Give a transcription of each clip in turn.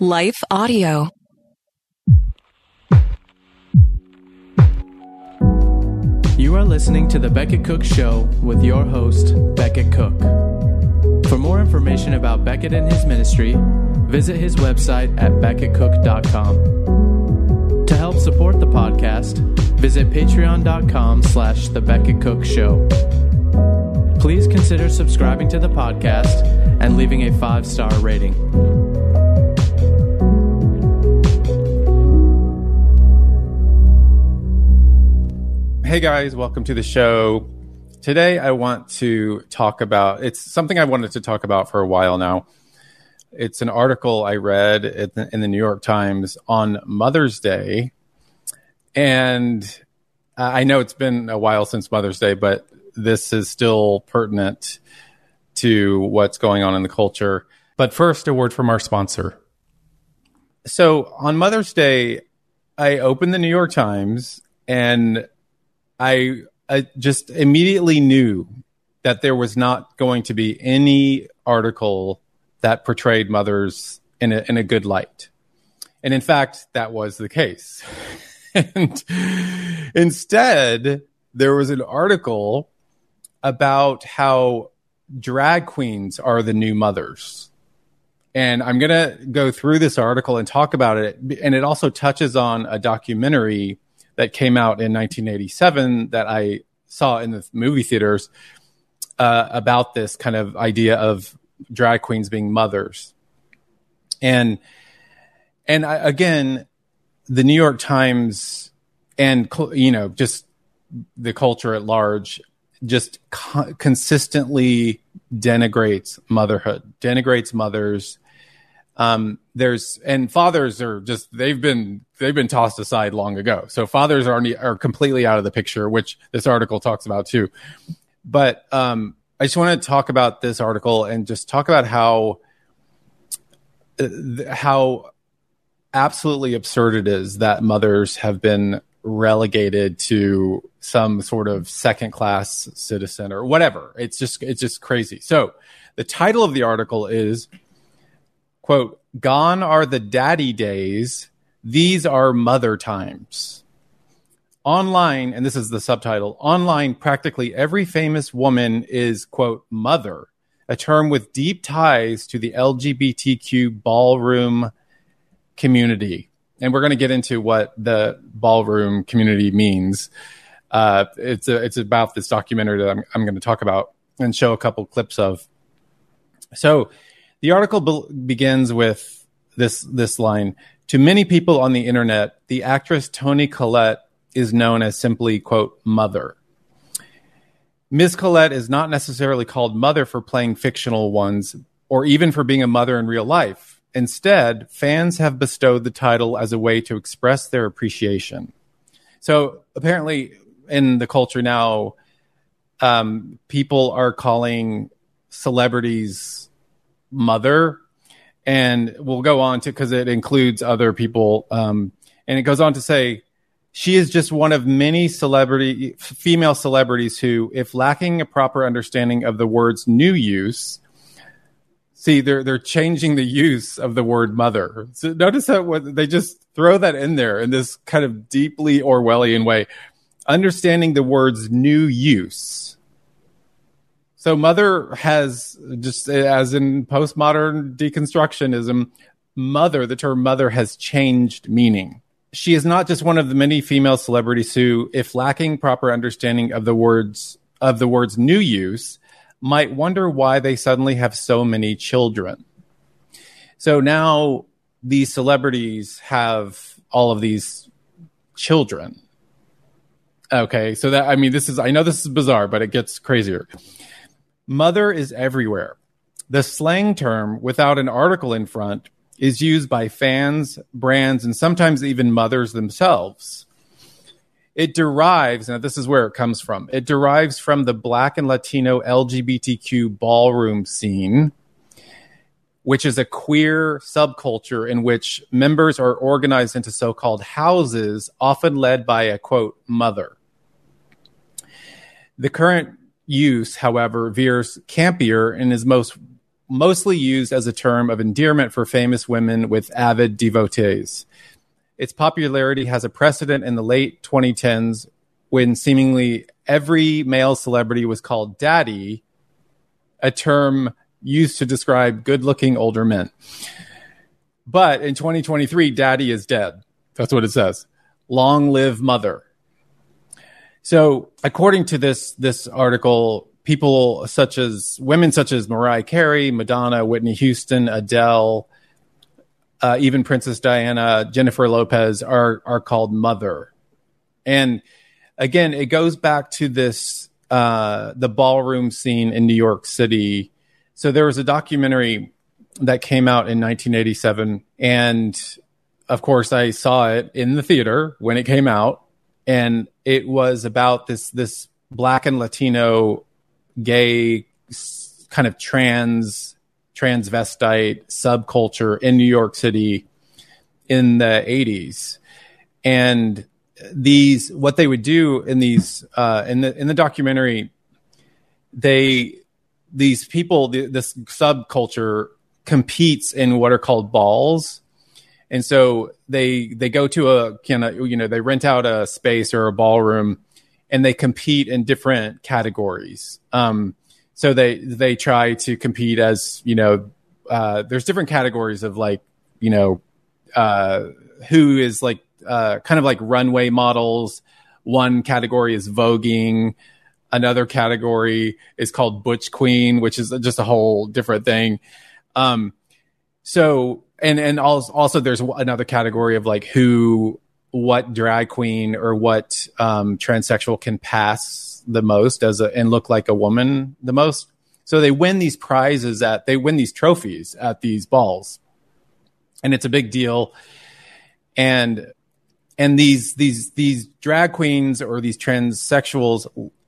Life Audio. You are listening to The Becket Cook Show with your host, Becket Cook. For more information about Becket and his ministry, visit his website at becketcook.com. To help support the podcast, visit patreon.com/The Becket Cook Show. Please consider subscribing to the podcast and leaving a 5-star rating. Hey guys, welcome to the show. Today I want to talk about, it's something I wanted to talk about for a while now. It's an article I read in the New York Times on Mother's Day. And I know it's been a while since Mother's Day, but this is still pertinent to what's going on in the culture. But first, a word from our sponsor. So on Mother's Day, I opened the New York Times and I just immediately knew that there was not going to be any article that portrayed mothers in a good light. And in fact, that was the case. And instead, there was an article about how drag queens are the new mothers. And I'm going to go through this article and talk about it. And it also touches on a documentary that came out in 1987 that I saw in the movie theaters about this kind of idea of drag queens being mothers. And again, the New York Times and, just the culture at large just consistently denigrates motherhood, denigrates mothers. And fathers are just, they've been tossed aside long ago. So fathers are completely out of the picture, which this article talks about too. But, I just want to talk about this article and just talk about how absolutely absurd it is that mothers have been relegated to some sort of second class citizen or whatever. It's just crazy. So the title of the article is, quote, "Gone are the daddy days. These are mother times." Online, and this is the subtitle, online, practically every famous woman is, quote, mother, a term with deep ties to the LGBTQ ballroom community. And we're going to get into what the ballroom community means. It's about this documentary that I'm going to talk about and show a couple clips of. So the article begins with this line. "To many people on the internet, the actress Toni Collette is known as simply, quote, mother. Ms. Collette is not necessarily called mother for playing fictional ones or even for being a mother in real life. Instead, fans have bestowed the title as a way to express their appreciation." So apparently in the culture now, people are calling celebrities mother, and we'll go on to, because it includes other people, and it goes on to say, "She is just one of many female celebrities who, if lacking a proper understanding of the word's new use," see, they're changing the use of the word mother. So notice how they just throw that in there in this kind of deeply Orwellian way. Understanding the word's new use. So mother has, just as in postmodern deconstructionism, the term mother has changed meaning. "She is not just one of the many female celebrities who, if lacking proper understanding of the word's new use, might wonder why they suddenly have so many children." So now these celebrities have all of these children. Okay, so I know this is bizarre, but it gets crazier. "Mother is everywhere. The slang term, without an article in front, is used by fans, brands, and sometimes even mothers themselves. It derives," now this is where it comes from, "it derives from the Black and Latino LGBTQ ballroom scene, which is a queer subculture in which members are organized into so-called houses, often led by a, quote, mother. The current use, however, veers campier and is most mostly used as a term of endearment for famous women with avid devotees. Its popularity has a precedent in the late 2010s when seemingly every male celebrity was called daddy, a term used to describe good-looking older men. But in 2023, daddy is dead. That's what it says. Long live mother. So according to this article, women such as Mariah Carey, Madonna, Whitney Houston, Adele, even Princess Diana, Jennifer Lopez are called mother. And again, it goes back to this, the ballroom scene in New York City. So there was a documentary that came out in 1987. And of course, I saw it in the theater when it came out. And it was about this Black and Latino gay kind of transvestite subculture in New York City in the 80s. And what they would do in these in the documentary, these people, this subculture competes in what are called balls. And so they go to they rent out a space or a ballroom and they compete in different categories. So they try to compete as, there's different categories of like, who is like, kind of like runway models. One category is voguing. Another category is called butch queen, which is just a whole different thing. So, and also there's another category of like what drag queen or what transsexual can pass the most and look like a woman the most. So they win these trophies at these balls, and it's a big deal. And these drag queens or these transsexuals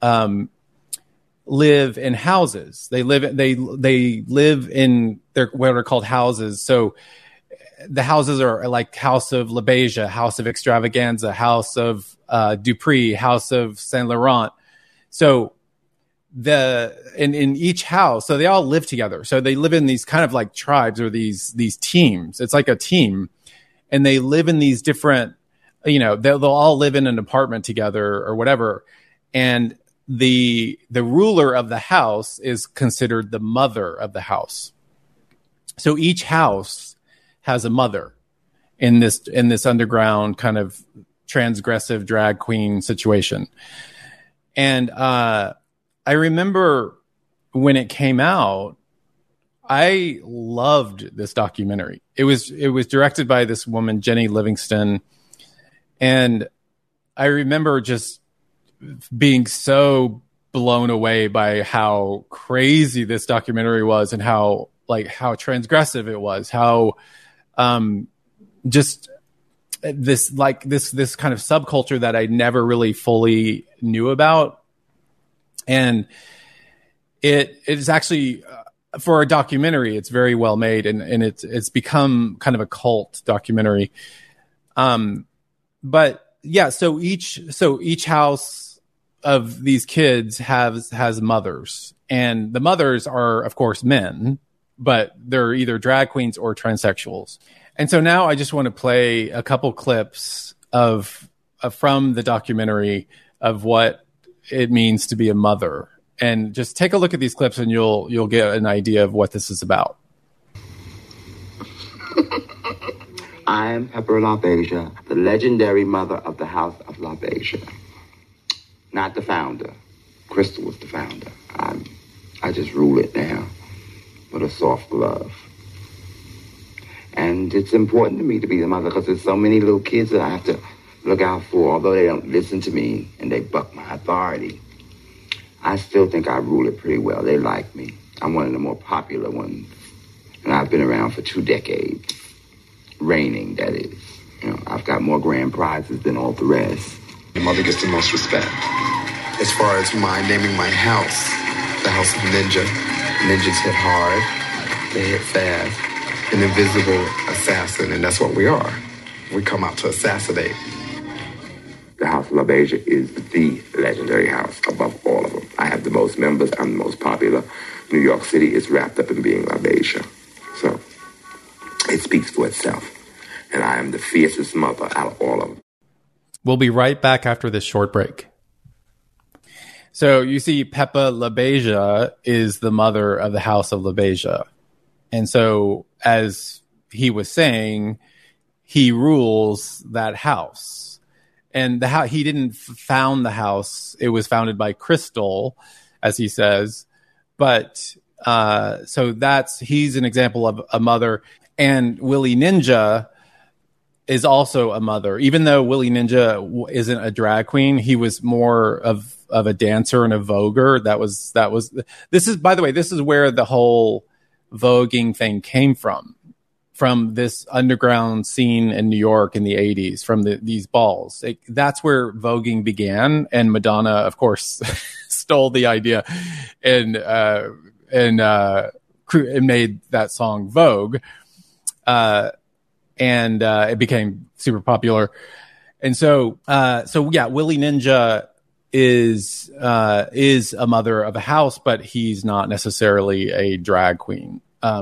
live in houses. They live in what are called houses. So the houses are like House of LaBeija, House of Extravaganza, House of Dupree, House of Saint Laurent. So in each house, so they all live together. So they live in these kind of like tribes or these teams. It's like a team, and they live in these different, they'll all live in an apartment together or whatever. And the ruler of the house is considered the mother of the house. So each house has a mother in this underground kind of transgressive drag queen situation. And I remember when it came out, I loved this documentary. It was directed by this woman, Jenny Livingston. And I remember just being so blown away by how crazy this documentary was and how transgressive it was, how just this kind of subculture that I never really fully knew about. And it is actually, for a documentary, it's very well made, and it's become kind of a cult documentary. But yeah, so each house of these kids has mothers, and the mothers are, of course, men, but they're either drag queens or transsexuals. And so now I just want to play a couple clips from the documentary of what it means to be a mother, and just take a look at these clips and you'll get an idea of what this is about. I'm Pepper LaBeija, the legendary mother of the House of LaBeija. Not the founder. Crystal was the founder. I just rule it now with a soft glove. And it's important to me to be the mother because there's so many little kids that I have to look out for. Although they don't listen to me and they buck my authority, I still think I rule it pretty well. They like me. I'm one of the more popular ones. And I've been around for 2 decades. Reigning, that is. I've got more grand prizes than all the rest. The mother gets the most respect. As far as naming my house, the House of Ninja. Ninjas hit hard, they hit fast. An invisible assassin, and that's what we are. We come out to assassinate. The House of LaBeija is the legendary house above all of them. I have the most members. I'm the most popular. New York City is wrapped up in being LaBeija. So it speaks for itself. And I am the fiercest mother out of all of them. We'll be right back after this short break. So you see, Peppa LaBeija is the mother of the House of LaBeija. And so, as he was saying, he rules that house. And he didn't found the house. It was founded by Crystal, as he says. But so he's an example of a mother. And Willie Ninja is also a mother. Even though Willie Ninja isn't a drag queen, he was more of a dancer and a voguer. This is, by the way, this is where the whole voguing thing came from this underground scene in New York in the 80s, from these balls. That's where voguing began. And Madonna, of course, stole the idea and made that song Vogue. And it became super popular. And so yeah, Willie Ninja is a mother of a house, but he's not necessarily a drag queen.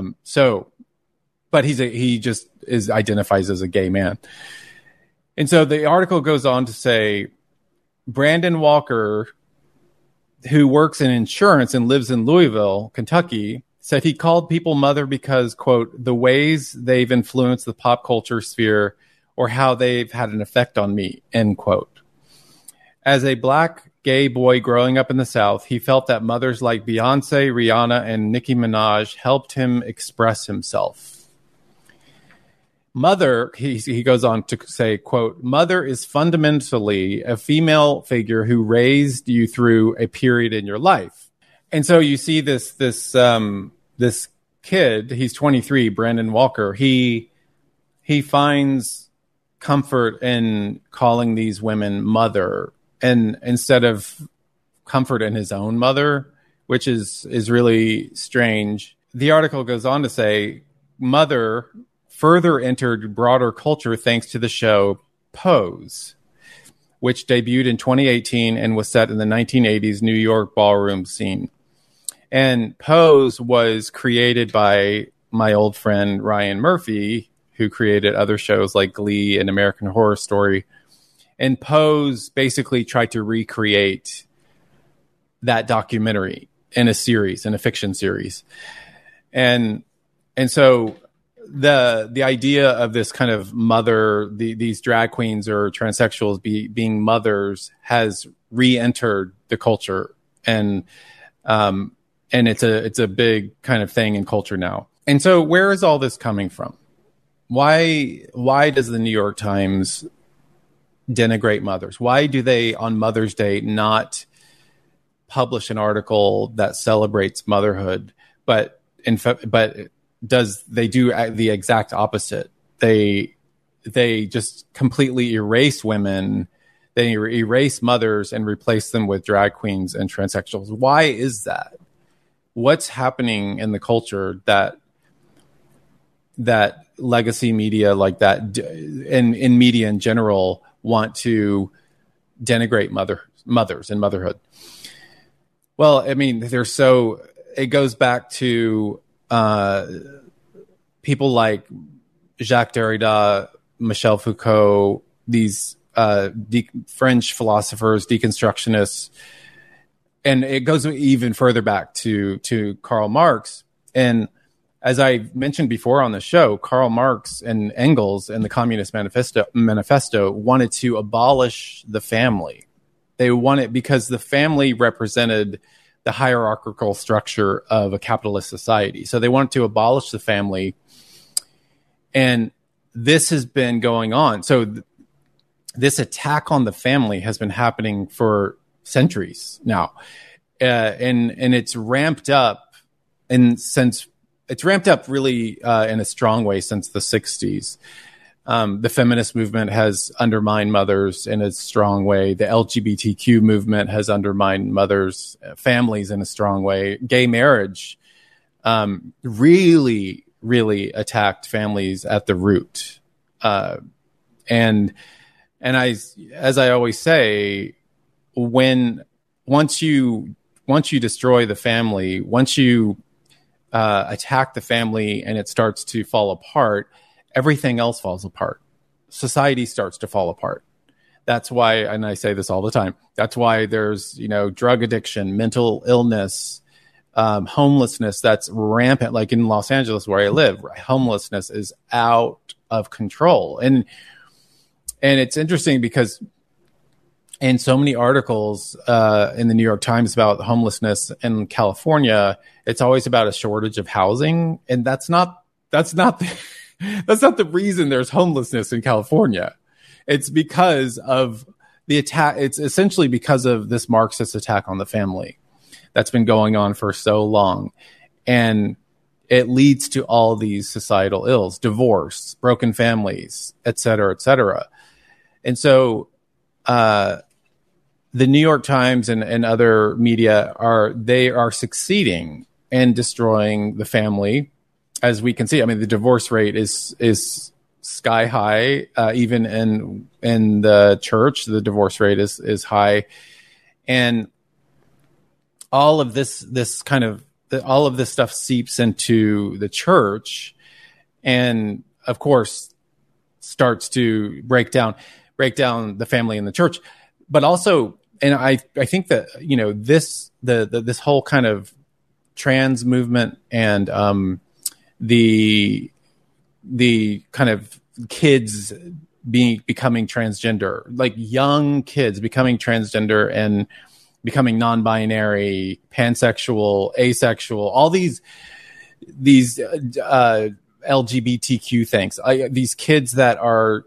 But he just identifies as a gay man. And so the article goes on to say, Brandon Walker, who works in insurance and lives in Louisville, Kentucky, said he called people mother because, quote, the ways they've influenced the pop culture sphere or how they've had an effect on me, end quote. As a black gay boy growing up in the South, he felt that mothers like Beyonce, Rihanna, and Nicki Minaj helped him express himself. Mother, he goes on to say, quote, mother is fundamentally a female figure who raised you through a period in your life. And so you see this kid, he's 23, Brandon Walker, he finds comfort in calling these women mother, and instead of comfort in his own mother, which is really strange. The article goes on to say, mother further entered broader culture thanks to the show Pose, which debuted in 2018 and was set in the 1980s New York ballroom scene. And Pose was created by my old friend Ryan Murphy, who created other shows like Glee and American Horror Story. And Pose basically tried to recreate that documentary in a fiction series. And so the idea of this kind of mother, these drag queens or transsexuals being mothers has re-entered the culture, and it's a big kind of thing in culture now. And so where is all this coming from? Why does the New York Times denigrate mothers? Why do they on Mother's Day not publish an article that celebrates motherhood, but they do the exact opposite? They just completely erase women. They erase mothers and replace them with drag queens and transsexuals. Why is that? What's happening in the culture that legacy media like that and in media in general want to denigrate mothers and motherhood? Well, I mean, it goes back to people like Jacques Derrida, Michel Foucault, these French philosophers, deconstructionists, and it goes even further back to Karl Marx. And as I mentioned before on the show, Karl Marx and Engels in the Communist Manifesto wanted to abolish the family. They wanted, because the family represented the hierarchical structure of a capitalist society. So they wanted to abolish the family. And this has been going on. So this attack on the family has been happening for centuries now. And it's ramped up really in a strong way since the 60s. The feminist movement has undermined mothers in a strong way. The LGBTQ movement has undermined mothers, families in a strong way. Gay marriage really, really attacked families at the root. And as I always say, once you once you destroy the family, once you attack the family and it starts to fall apart, everything else falls apart. Society starts to fall apart. That's why, and I say this all the time, that's why there's, drug addiction, mental illness, homelessness that's rampant. Like in Los Angeles where I live, homelessness is out of control. And it's interesting because in so many articles in the New York Times about homelessness in California, it's always about a shortage of housing, and that's not the reason there's homelessness in California. It's because of the attack. It's essentially because of this Marxist attack on the family that's been going on for so long, and it leads to all these societal ills: divorce, broken families, et cetera, et cetera. And so, the New York Times and other media are succeeding in destroying the family, as we can see. I mean, the divorce rate is sky high. Even in the church, the divorce rate is high, and all of this stuff seeps into the church, and of course starts to break down the family in the church, but also. And I think that, this whole kind of trans movement and the kind of kids becoming transgender, like young kids becoming transgender and becoming non-binary, pansexual, asexual, all these LGBTQ things, these kids that are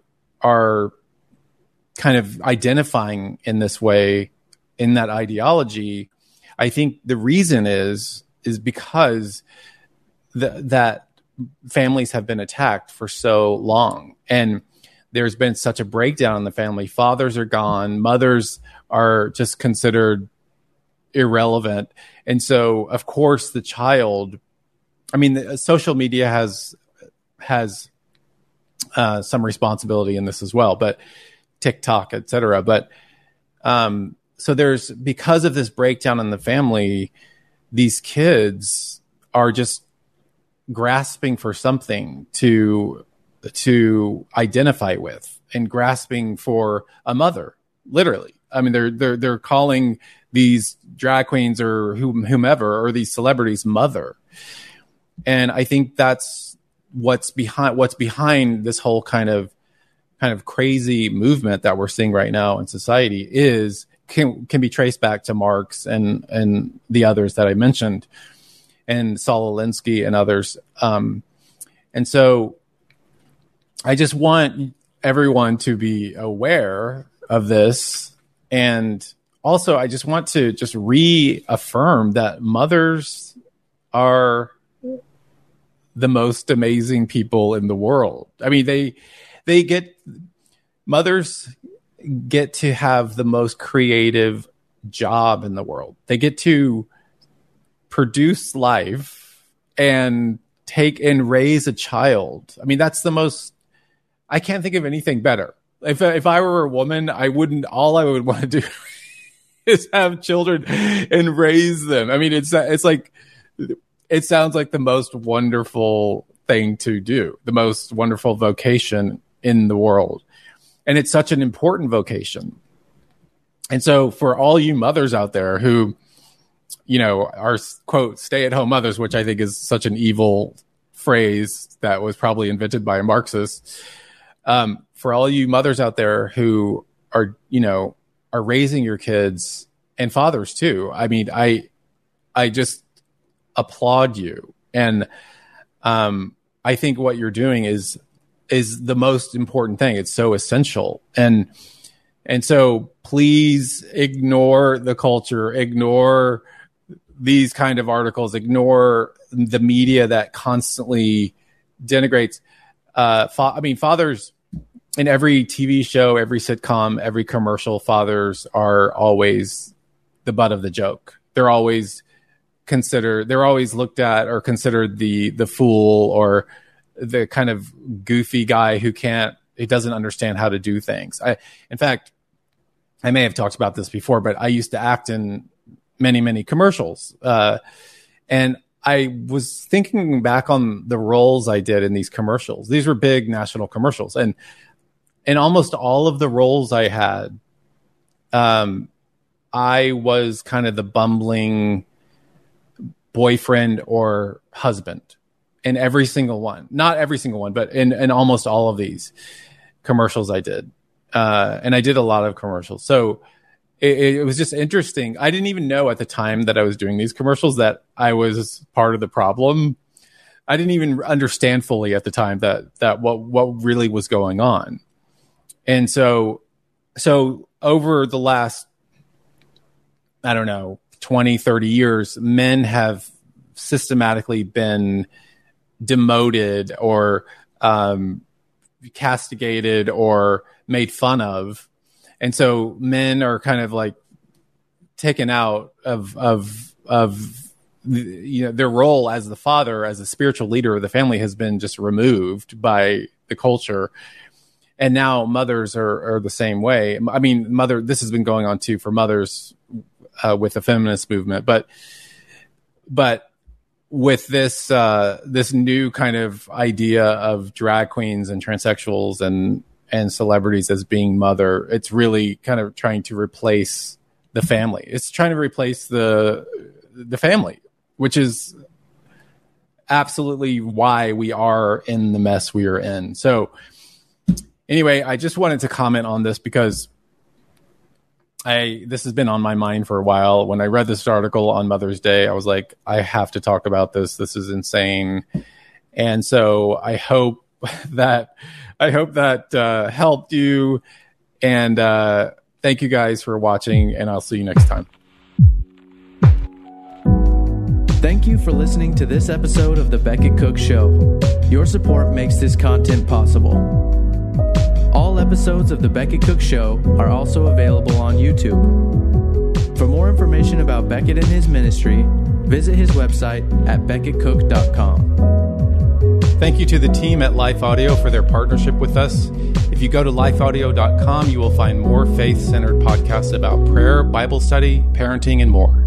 kind of identifying in this way, in that ideology. I think the reason is because that families have been attacked for so long, and there's been such a breakdown in the family. Fathers are gone, mothers are just considered irrelevant, and so of course the child. I mean, social media has some responsibility in this as well, but TikTok, et cetera. But so there's, because of this breakdown in the family, these kids are just grasping for something to identify with, and grasping for a mother, literally. I mean, they're calling these drag queens or whomever, or these celebrities, mother. And I think that's what's behind this whole kind of crazy movement that we're seeing right now in society can be traced back to Marx and the others that I mentioned, and Saul Alinsky and others. And so I just want everyone to be aware of this. And also I just want to just reaffirm that mothers are the most amazing people in the world. I mean, mothers get to have the most creative job in the world. They get to produce life and take and raise a child. I mean, that's the most, I can't think of anything better. If I were a woman, all I would want to do is have children and raise them. I mean, it's like, it sounds like the most wonderful thing to do, the most wonderful vocation in the world. And it's such an important vocation. And so for all you mothers out there who, are, quote, stay-at-home mothers, which I think is such an evil phrase that was probably invented by a Marxist. For all you mothers out there who are raising your kids, and fathers too. I mean, I just applaud you. And I think what you're doing is the most important thing. It's so essential. And so please ignore the culture, ignore these kind of articles, ignore the media that constantly denigrates. Fathers in every TV show, every sitcom, every commercial, fathers are always the butt of the joke. They're always looked at or considered the fool, or the kind of goofy guy who doesn't understand how to do things. In fact, I may have talked about this before, but I used to act in many, many commercials. And I was thinking back on the roles I did in these commercials. These were big national commercials. And in almost all of the roles I had, I was kind of the bumbling boyfriend or husband in every single one. Not every single one, but in almost all of these commercials I did. And I did a lot of commercials. So it was just interesting. I didn't even know at the time that I was doing these commercials that I was part of the problem. I didn't even understand fully at the time that what really was going on. And so over the last, I don't know, 20, 30 years, men have systematically been demoted or castigated or made fun of. And so men are kind of like taken out of their role as the father, as a spiritual leader of the family, has been just removed by the culture. And now mothers are the same way. I mean, this has been going on too for mothers with the feminist movement, but with this new kind of idea of drag queens and transsexuals and celebrities as being mother, it's really kind of trying to replace the family. It's trying to replace the family, which is absolutely why we are in the mess we are in. So anyway, I just wanted to comment on this because this has been on my mind for a while. When I read this article on Mother's Day, I was like, I have to talk about this. This is insane. And so I hope that helped you. And thank you guys for watching, and I'll see you next time. Thank you for listening to this episode of The Becket Cook Show. Your support makes this content possible. All episodes of The Becket Cook Show are also available on YouTube. For more information about Becket and his ministry, visit his website at becketcook.com. Thank you to the team at Life Audio for their partnership with us. If you go to lifeaudio.com, you will find more faith-centered podcasts about prayer, Bible study, parenting, and more.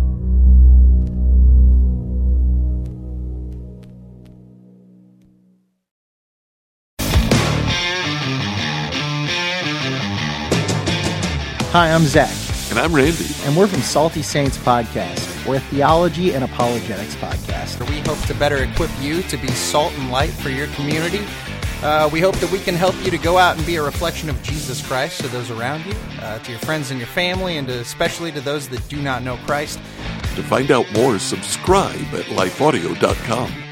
Hi, I'm Zach. And I'm Randy. And we're from Salty Saints Podcast. We're a theology and apologetics podcast. We hope to better equip you to be salt and light for your community. We hope that we can help you to go out and be a reflection of Jesus Christ to those around you, to your friends and your family, and especially to those that do not know Christ. To find out more, subscribe at lifeaudio.com.